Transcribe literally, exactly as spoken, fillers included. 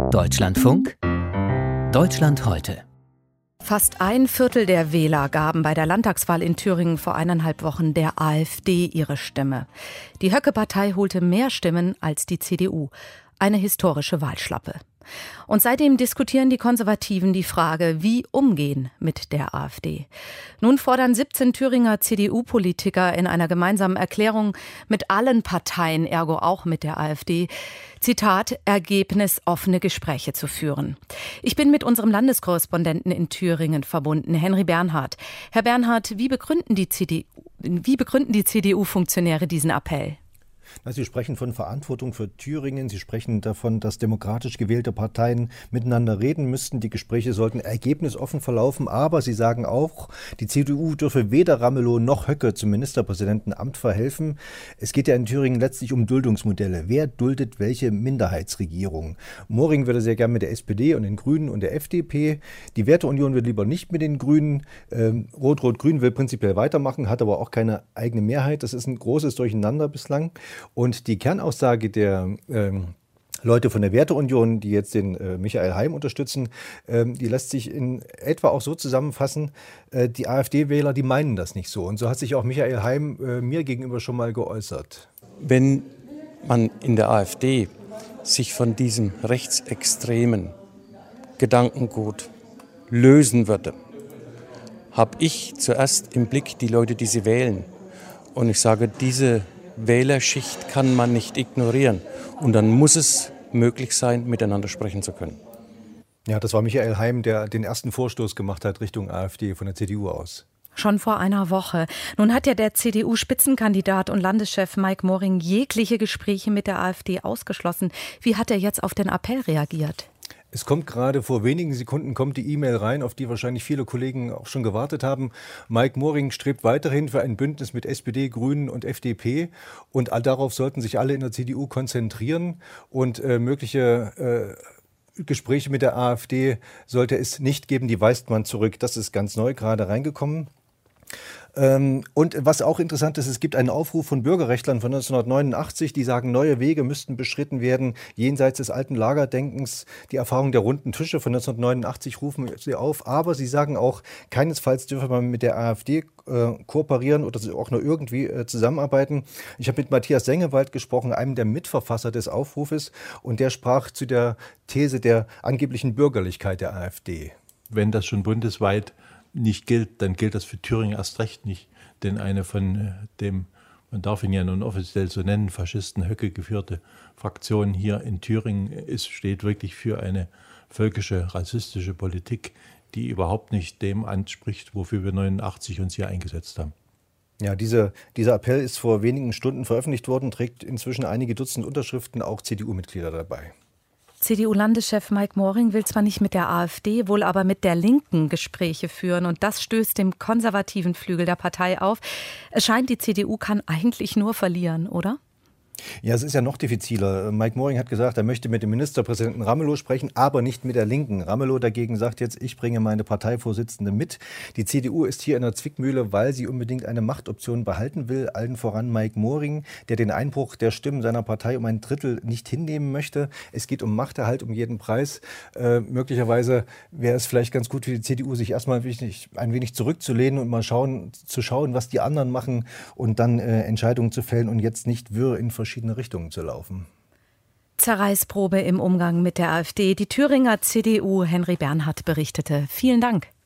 Deutschlandfunk Deutschland heute. Fast ein Viertel der Wähler gaben bei der Landtagswahl in Thüringen vor eineinhalb Wochen der AfD ihre Stimme. Die Höcke-Partei holte mehr Stimmen als die C D U. Eine historische Wahlschlappe. Und seitdem diskutieren die Konservativen die Frage, wie umgehen mit der AfD. Nun fordern siebzehn Thüringer C D U-Politiker in einer gemeinsamen Erklärung mit allen Parteien, ergo auch mit der AfD, Zitat, ergebnisoffene Gespräche zu führen. Ich bin mit unserem Landeskorrespondenten in Thüringen verbunden, Henry Bernhard. Herr Bernhard, wie begründen die C D U, wie begründen die C D U-Funktionäre diesen Appell? Sie sprechen von Verantwortung für Thüringen. Sie sprechen davon, dass demokratisch gewählte Parteien miteinander reden müssten. Die Gespräche sollten ergebnisoffen verlaufen. Aber Sie sagen auch, die C D U dürfe weder Ramelow noch Höcke zum Ministerpräsidentenamt verhelfen. Es geht ja in Thüringen letztlich um Duldungsmodelle. Wer duldet welche Minderheitsregierung? Moring würde sehr gern mit der S P D und den Grünen und der F D P. Die Werteunion will lieber nicht mit den Grünen. Ähm, Rot-Rot-Grün will prinzipiell weitermachen, hat aber auch keine eigene Mehrheit. Das ist ein großes Durcheinander bislang. Und die Kernaussage der ähm, Leute von der Werteunion, die jetzt den äh, Michael Heim unterstützen, ähm, die lässt sich in etwa auch so zusammenfassen, äh, die AfD-Wähler, die meinen das nicht so. Und so hat sich auch Michael Heim äh, mir gegenüber schon mal geäußert. Wenn man in der AfD sich von diesem rechtsextremen Gedankengut lösen würde, habe ich zuerst im Blick die Leute, die sie wählen. Und ich sage, diese Wählerschicht kann man nicht ignorieren. Und dann muss es möglich sein, miteinander sprechen zu können. Ja, das war Michael Heim, der den ersten Vorstoß gemacht hat Richtung AfD von der C D U aus. Schon vor einer Woche. Nun hat ja der C D U-Spitzenkandidat und Landeschef Mike Moring jegliche Gespräche mit der AfD ausgeschlossen. Wie hat er jetzt auf den Appell reagiert? Es kommt gerade vor wenigen Sekunden kommt die E-Mail rein, auf die wahrscheinlich viele Kollegen auch schon gewartet haben. Mike Moring strebt weiterhin für ein Bündnis mit S P D, Grünen und F D P. Und darauf sollten sich alle in der C D U konzentrieren. Und äh, mögliche äh, Gespräche mit der AfD sollte es nicht geben. Die weist man zurück. Das ist ganz neu gerade reingekommen. Und was auch interessant ist, es gibt einen Aufruf von Bürgerrechtlern von neunzehnhundertneunundachtzig, die sagen, neue Wege müssten beschritten werden, jenseits des alten Lagerdenkens. Die Erfahrung der runden Tische von neunzehnhundertneunundachtzig rufen sie auf, aber sie sagen auch, keinesfalls dürfe man mit der AfD äh, kooperieren oder auch nur irgendwie äh, zusammenarbeiten. Ich habe mit Matthias Sengewald gesprochen, einem der Mitverfasser des Aufrufes, und der sprach zu der These der angeblichen Bürgerlichkeit der AfD. Wenn das schon bundesweit nicht gilt, dann gilt das für Thüringen erst recht nicht. Denn eine von dem, man darf ihn ja nun offiziell so nennen, Faschisten Höcke geführte Fraktion hier in Thüringen ist, steht wirklich für eine völkische, rassistische Politik, die überhaupt nicht dem anspricht, wofür wir neunundachtzig uns hier eingesetzt haben. Ja, diese, dieser Appell ist vor wenigen Stunden veröffentlicht worden, trägt inzwischen einige Dutzend Unterschriften, auch C D U-Mitglieder dabei. C D U-Landeschef Mike Moring will zwar nicht mit der AfD, wohl aber mit der Linken Gespräche führen. Und das stößt dem konservativen Flügel der Partei auf. Es scheint, die C D U kann eigentlich nur verlieren, oder? Ja, es ist ja noch diffiziler. Mike Moring hat gesagt, er möchte mit dem Ministerpräsidenten Ramelow sprechen, aber nicht mit der Linken. Ramelow dagegen sagt jetzt, ich bringe meine Parteivorsitzende mit. Die C D U ist hier in der Zwickmühle, weil sie unbedingt eine Machtoption behalten will. Allen voran Mike Moring, der den Einbruch der Stimmen seiner Partei um ein Drittel nicht hinnehmen möchte. Es geht um Machterhalt um jeden Preis. Äh, möglicherweise wäre es vielleicht ganz gut für die C D U, sich erstmal wichtig, ein wenig zurückzulehnen und mal schauen, zu schauen, was die anderen machen und dann äh, Entscheidungen zu fällen und jetzt nicht wirr in verschiedene Richtungen zu laufen. Zerreißprobe im Umgang mit der AfD. Die Thüringer C D U, Henry Bernhard berichtete. Vielen Dank.